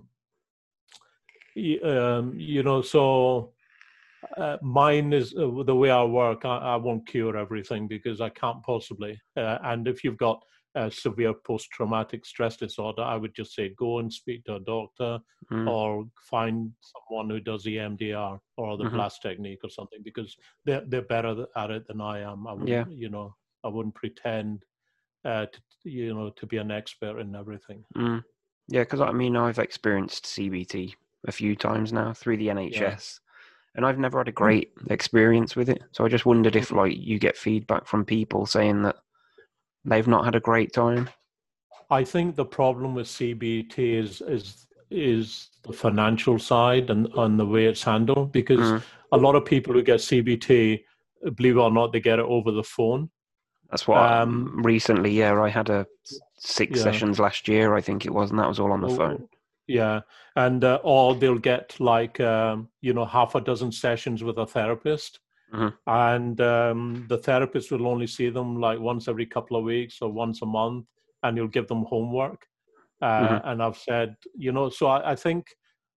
um, you know, so uh, mine is uh, the way I work. I, I won't cure everything because I can't possibly. Uh, and if you've got uh, severe post-traumatic stress disorder, I would just say go and speak to a doctor Mm. or find someone who does E M D R or the Mm-hmm. BLAST technique or something, because they're they're better at it than I am. I wouldn't, Yeah. you know, I wouldn't pretend, uh, to, you know, to be an expert in everything. Mm. Yeah, because I mean, I've experienced C B T a few times now through the N H S, yeah. and I've never had a great experience with it. So I just wondered if, like, you get feedback from people saying that they've not had a great time. I think the problem with C B T is is is the financial side and, and the way it's handled, because mm. a lot of people who get C B T, believe it or not, they get it over the phone. That's what um, recently, yeah, I had a six yeah. sessions last year, I think it was, and that was all on the oh, phone. Yeah, and uh, or they'll get like um, you know, half a dozen sessions with a therapist, mm-hmm. and um, the therapist will only see them like once every couple of weeks or once a month, and you'll give them homework. Uh, mm-hmm. And I've said, you know, so I, I think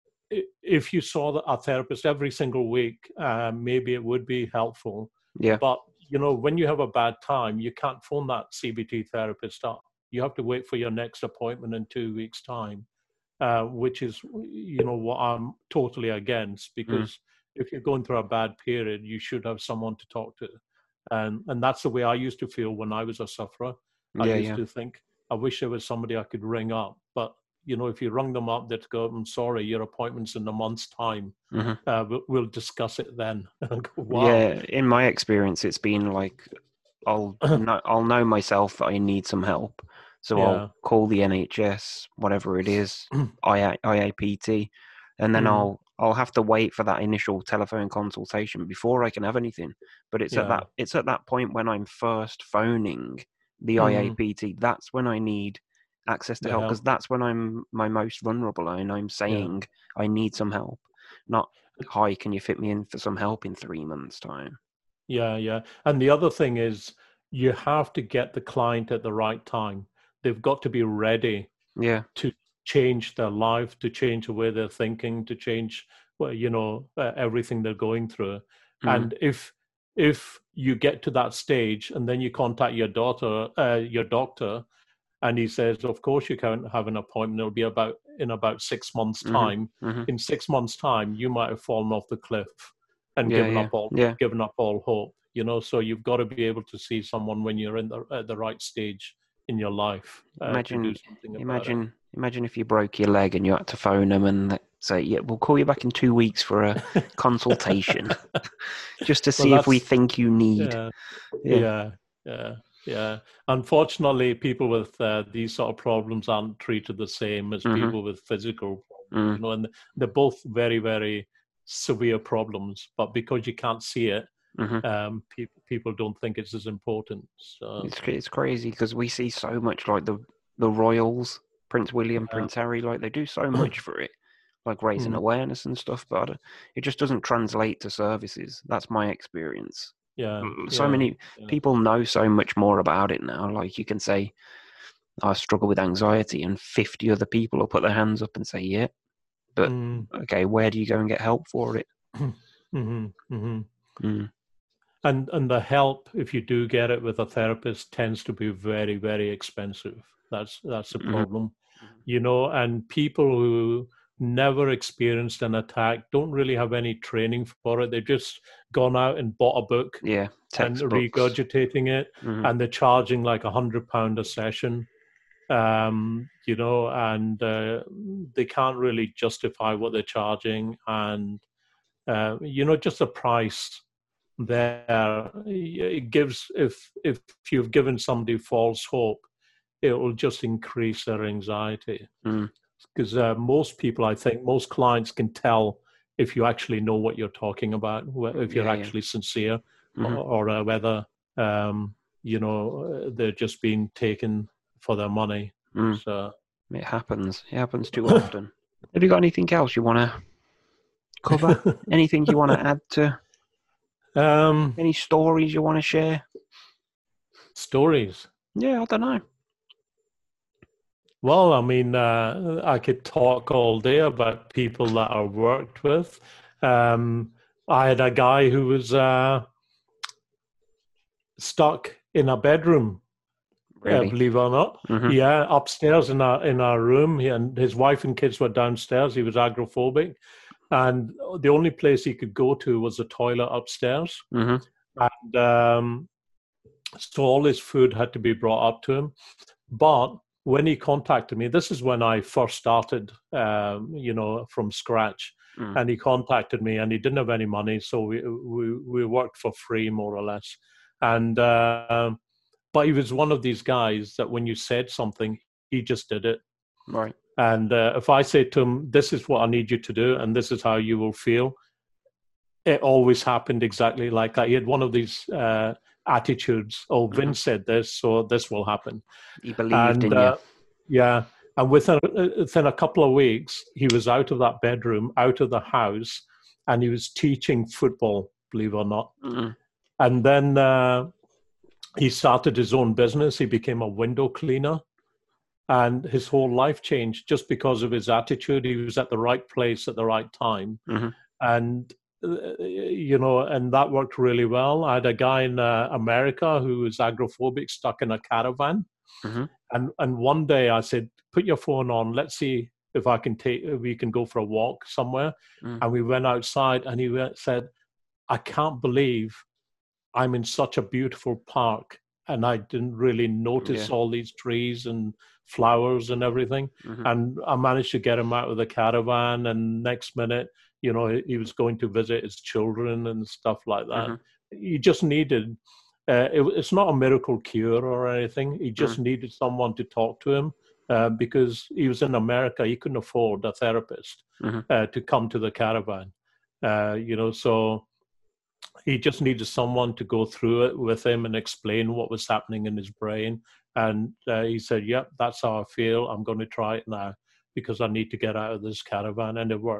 if you saw a therapist every single week, uh, maybe it would be helpful. Yeah. But, you know, when you have a bad time, you can't phone that C B T therapist up. You have to wait for your next appointment in two weeks' time, uh, which is, you know, what I'm totally against, because mm. if you're going through a bad period, you should have someone to talk to. And, and that's the way I used to feel when I was a sufferer. I yeah, used yeah. to think, I wish there was somebody I could ring up. But, you know, if you rung them up, they'd go, I'm sorry, your appointment's in a month's time. Mm-hmm. Uh, we'll, we'll discuss it then. Go, wow. Yeah, in my experience, it's been like, I'll know, I'll know myself that I need some help. So yeah. I'll call the N H S, whatever it is, I A P T, and then mm. I'll I'll have to wait for that initial telephone consultation before I can have anything. But it's yeah. at that it's at that point when I'm first phoning the mm. I A P T, that's when I need access to the help, because that's when I'm my most vulnerable and I'm saying yeah. I need some help. Not hi, can you fit me in for some help in three months' time? Yeah, yeah. And the other thing is, you have to get the client at the right time. They've got to be ready Yeah. to change their life, to change the way they're thinking, to change, well, you know, uh, everything they're going through. Mm. And if if you get to that stage and then you contact your daughter, uh, your doctor, and he says, of course you can't have an appointment, it'll be about in about six months' Mm-hmm. time. Mm-hmm. In six months' time, you might have fallen off the cliff and Yeah, given yeah, up all yeah. given up all hope. You know, so you've got to be able to see someone when you're in the at the right stage in your life uh, Imagine, to do something about imagine, it. imagine if you broke your leg and you had to phone them and they say, "Yeah, we'll call you back in two weeks for a consultation, just to see Well, if we that's think you need." yeah, Yeah. yeah, yeah, yeah. Unfortunately, people with uh, these sort of problems aren't treated the same as Mm-hmm. people with physical problems, Mm. you know, and they're both very, very severe problems. But because you can't see it, Mm-hmm. um, people people don't think it's as important. So It's it's crazy because we see so much like the the royals, Prince William, yeah. Prince Harry, like they do so much for it, like raising Mm, awareness and stuff, but it just doesn't translate to services. That's my experience. yeah, So yeah, many yeah. people know so much more about it now. Like you can say, I struggle with anxiety, and fifty other people will put their hands up and say, yeah, but Mm. okay, where do you go and get help for it? Mm-hmm, mm-hmm. Mm. And and the help, if you do get it with a therapist, tends to be very, very expensive. That's that's the Mm-hmm. problem, you know. And people who never experienced an attack don't really have any training for it. They've just gone out and bought a book Yeah, and textbooks. regurgitating it, Mm-hmm. and they're charging like a hundred pound a session, um, you know, and uh, they can't really justify what they're charging, and uh, you know, just the price there, it gives, if if you've given somebody false hope, it will just increase their anxiety. Mm. Because uh, most people, I think, most clients can tell if you actually know what you're talking about, if you're Yeah, yeah. actually sincere, Mm-hmm. or, or uh, whether um, you know, they're just being taken for their money. Mm. So It happens. It happens too often. Have you got anything else you want to cover? Anything you want to add to? um, Any stories you want to share? stories. Yeah, I don't know. Well, I mean, uh, I could talk all day about people that I worked with. Um, I had a guy who was uh, stuck in a bedroom, uh, Really? believe it or not. Mm-hmm. Yeah, upstairs in our in our room, he, and his wife and kids were downstairs. He was agoraphobic, and the only place he could go to was the toilet upstairs. Mm-hmm. And um, so all his food had to be brought up to him. But when he contacted me, this is when I first started, um, you know, from scratch. Mm. And he contacted me, and he didn't have any money, so we we, we worked for free, more or less. And uh, but he was one of these guys that when you said something, he just did it. Right. And uh, if I say to him, "This is what I need you to do, and this is how you will feel," it always happened exactly like that. He had one of these uh, attitudes. Oh, Vince mm-hmm. said this, so this will happen. He believed and, in uh, you. Yeah. And within, within a couple of weeks, he was out of that bedroom, out of the house, and he was teaching football, believe it or not. Mm-hmm. And then uh, he started his own business. He became a window cleaner. And his whole life changed just because of his attitude. He was at the right place at the right time. Mm-hmm. And you know, and that worked really well. I had a guy in uh, America who was agoraphobic, stuck in a caravan. Mm-hmm. And and one day I said, "Put your phone on. Let's see if I can take. If we can go for a walk somewhere." Mm. And we went outside, and he went, said, "I can't believe I'm in such a beautiful park, and I didn't really notice Yeah. all these trees and flowers and everything." Mm-hmm. And I managed to get him out of the caravan, and next minute, you know, he was going to visit his children and stuff like that. Mm-hmm. He just needed, uh, it, it's not a miracle cure or anything. He just mm. needed someone to talk to him uh, because he was in America. He couldn't afford a therapist mm-hmm. uh, to come to the caravan, uh, you know, so he just needed someone to go through it with him and explain what was happening in his brain. And uh, he said, "Yep, that's how I feel. I'm going to try it now because I need to get out of this caravan." And it worked.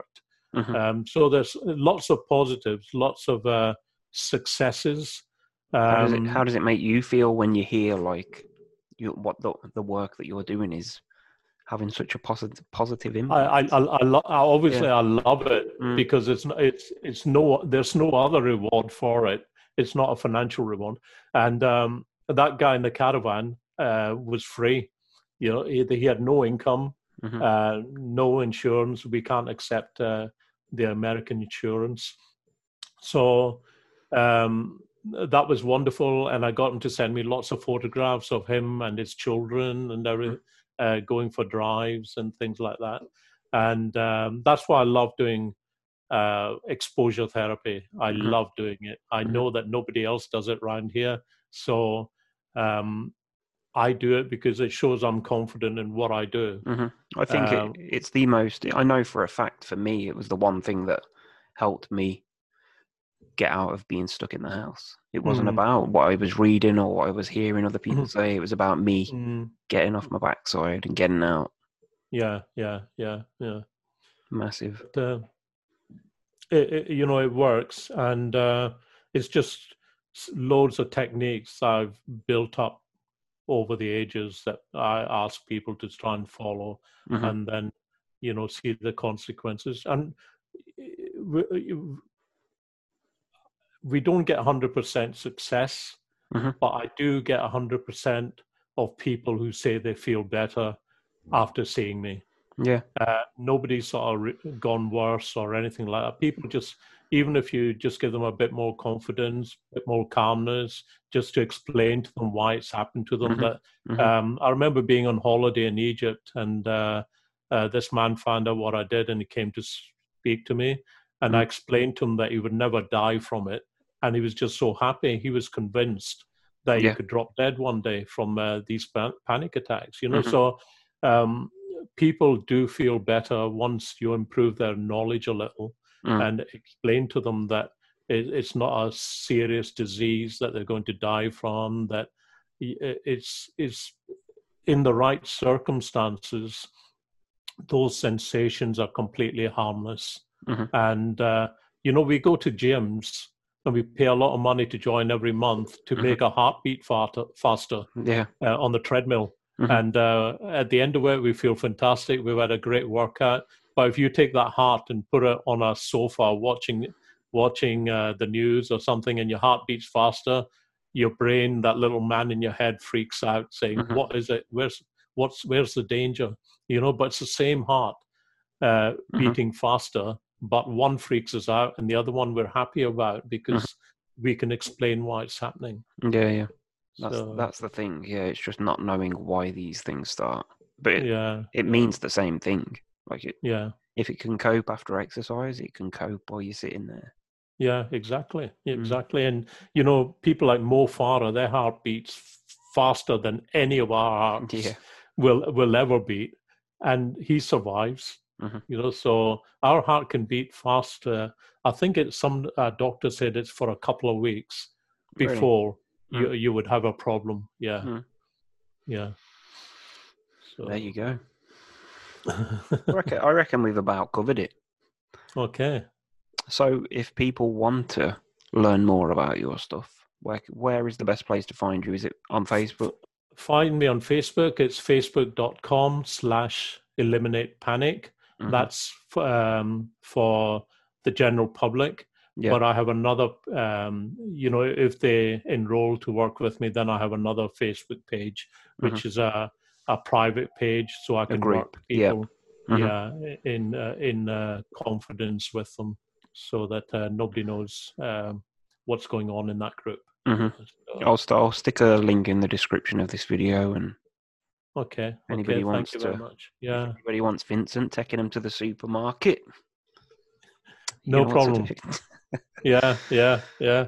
Mhm. Um, so there's lots of positives, lots of uh, successes. How does it Um, How does it make you feel when you hear like you what the the work that you're doing is having such a positive positive I, I, impact? I, I lo- I obviously Yeah. I love it Mm. because it's n- it's it's no there's no other reward for it. It's not a financial reward. And um, that guy in the caravan uh, was free. You know, he, he had no income, Mhm. uh, no insurance. We can't accept uh, the American insurance. So um, that was wonderful, and I got him to send me lots of photographs of him and his children and everything, uh, going for drives and things like that. And um, that's why I love doing uh, exposure therapy. I Mhm. love doing it. I Mhm. know that nobody else does it around here, so um, I do it because it shows I'm confident in what I do. Mhm. I think it, Um, it's the most. I know for a fact for me, it was the one thing that helped me get out of being stuck in the house. It wasn't mm, about what I was reading or what I was hearing other people say. It was about me mm, getting off my backside and getting out. yeah, yeah, yeah, yeah. Massive. But, uh, it, it, you know, it works, and uh, it's just loads of techniques I've built up over the ages that I ask people to try and follow, Mhm. and then, you know, see the consequences. And we, we don't get one hundred percent success, Mhm. but I do get one hundred percent of people who say they feel better after seeing me. Yeah. Uh, nobody's sort of re- gone worse or anything like that. People just, even if you just give them a bit more confidence, a bit more calmness, just to explain to them why it's happened to them. Mhm. That Mhm. um, I remember being on holiday in Egypt, and uh, uh, this man found out what I did, and he came to speak to me, and I Mm. explained to him that he would never die from it, and he was just so happy. He was convinced that he Yeah. could drop dead one day from uh, these pan- panic attacks. You know, Mhm. so. Um, people do feel better once you improve their knowledge a little Mm. and explain to them that it, it's not a serious disease that they're going to die from, that it's, it's in the right circumstances, those sensations are completely harmless. Mhm. And, uh, you know, we go to gyms and we pay a lot of money to join every month to Mhm. make our heartbeat faster, faster Yeah. uh, on the treadmill. Mhm. And uh, at the end of it, we feel fantastic. We've had a great workout. But if you take that heart and put it on a sofa watching watching uh, the news or something, and your heart beats faster, your brain, that little man in your head, freaks out, saying, Mhm. "What is it? Where's what's where's the danger?" You know. But it's the same heart uh, Mhm. beating faster, but one freaks us out, and the other one we're happy about Mhm. because we can explain why it's happening. Yeah. Yeah. That's So that's the thing. Yeah. It's just not knowing why these things start, but it, yeah, it yeah, means the same thing. Like it, yeah. if it can cope after exercise, it can cope while you're sitting there. Yeah, exactly, Mm. exactly. And you know, people like Mo Farah, their heart beats faster than any of our hearts Yeah. will will ever beat, and he survives. Mhm. You know, so our heart can beat faster. I think it's some uh, doctor said it's for a couple of weeks Really. before Mm. you you would have a problem. Yeah, Mm. yeah. There you So go. I reckon, I reckon we've about covered it. okay. So, if people want to learn more about your stuff, where where is the best place to find you? Is it on Facebook? Find me on Facebook. It's facebook.com slash eliminate panic. Mhm. That's um, for the general public. Yeah. But I have another, um, you know, if they enroll to work with me, then I have another Facebook page, which Mhm. is a, a private page so I A can group. work Yep. people, Mhm. yeah, in uh, in uh, confidence with them so that uh, nobody knows um, what's going on in that group. Mhm. So, I'll st- I'll stick a link in the description of this video, and okay, anybody okay, thank wants you very to, much. if Yeah. anybody wants Vincent taking him to the supermarket, you No know what to problem. do. Yeah, yeah, yeah.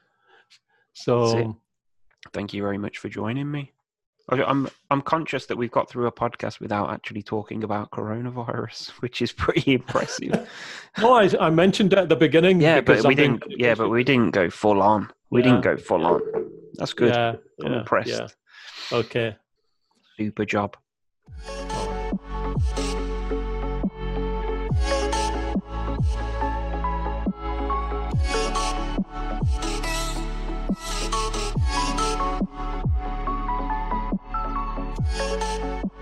That's it. So Thank you very much for joining me. I- I'm I'm conscious that we've got through a podcast without actually talking about coronavirus, which is pretty impressive. no, I I mentioned it at the beginning Yeah, because but we I've been didn't. Yeah, but we didn't go full on. We didn't yeah, go full yeah, on. That's good. yeah, I'm yeah, yeah. impressed. Okay. Super job. All right. bye.